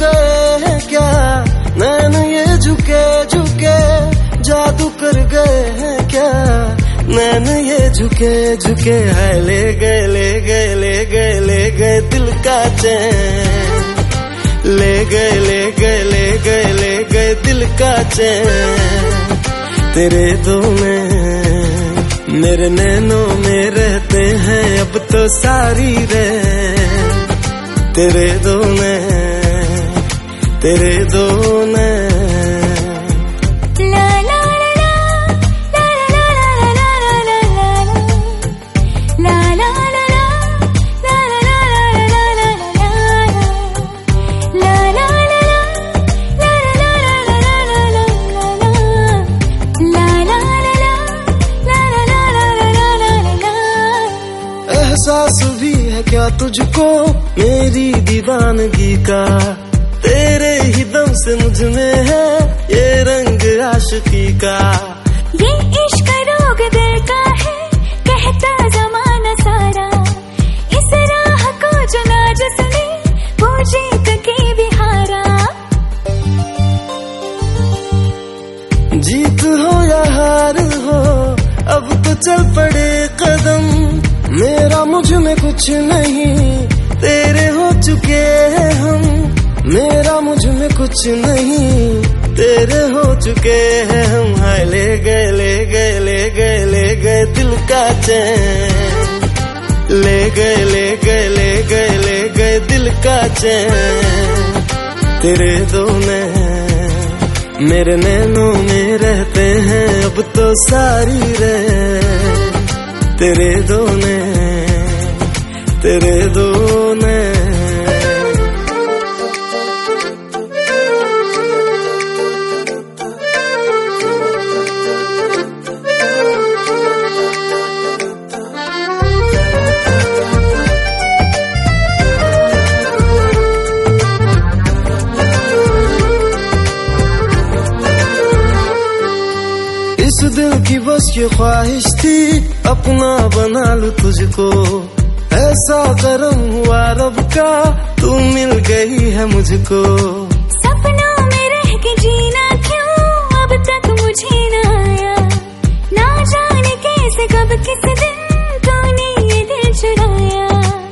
गए हैं क्या, नैन ये झुके झुके जादू कर गए हैं क्या, नैन ये झुके झुके है ले गए ले गए ले गए ले गए दिल का चैन, ले गए ले गए ले गए ले गए दिल का चैन। तेरे दो में मेरे नैनों में रहते हैं अब तो सारी रैन, तेरे दो में तेरे दो में। एहसास भी है क्या तुझको मेरी दीवानगी का, तेरे ही दम से मुझ में है ये रंग आशिकी का। ये इश्क रोग दिल का है कहता जमाना सारा, इस राह को चुना जिसने वो जीत के भी हारा। जीत हो या हार हो अब तो चल पड़े कदम, मेरा मुझ में कुछ नहीं तेरे हो चुके हैं हम, मेरा मुझ में कुछ नहीं तेरे हो चुके हैं हम। हाय ले गए ले गए ले गए ले गए दिल का चैन, ले गए ले गए ले गए ले गए दिल का चैन। तेरे दो में मेरे नैनों में रहते हैं अब तो सारी रैन, तेरे दो ने तेरे दो ने। इस दिल की बस ये ख्वाहिश थी अपना बना लूं तुझको, ऐसा करम हुआ रब का तू मिल गई है मुझको। सपनों में रह के जीना क्यों अब तक मुझे न आया, ना जाने कैसे कब किस दिन तूने ये दिल चुराया।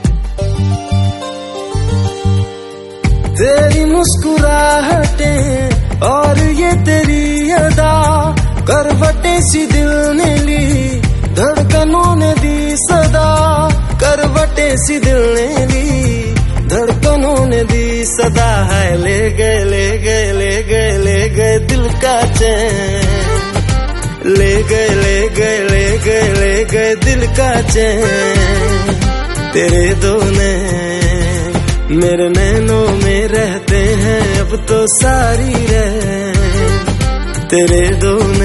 तेरी मुस्कुराहटें और ये तेरी अदा, करवटें सी दिल ने ली धड़कनों ने दी सदा, करवटें सी दिल ने ली धड़कनों ने दी सदा। है ले गए ले गए ले गए ले गए दिल का चैन, ले गए ले गए ले गए ले गए दिल का चैन। तेरे दो ने मेरे नैनों में रहते हैं अब तो सारी रैन, तेरे दो ने।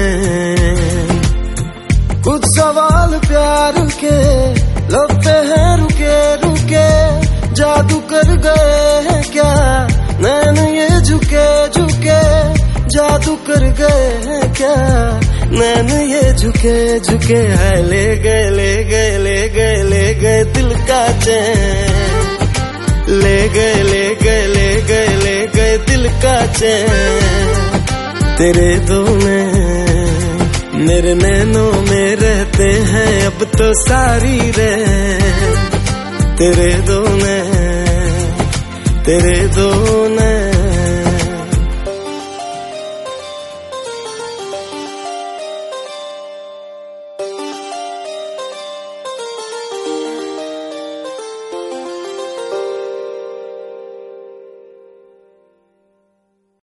कुछ सवाल प्यार के लब पे हैं रुके रुके जादू कर गए हैं क्या, नैन ये झुके झुके जादू कर गए हैं क्या, नैन ये झुके झुके है ले गए ले गए ले गए ले गए दिल का चैन, ले गए ले गए ले गए ले गए दिल का चैन। तेरे दो में मेरे नैनों में रहते हैं अब तो सारी रैन, तेरे दो में तेरे दो ने।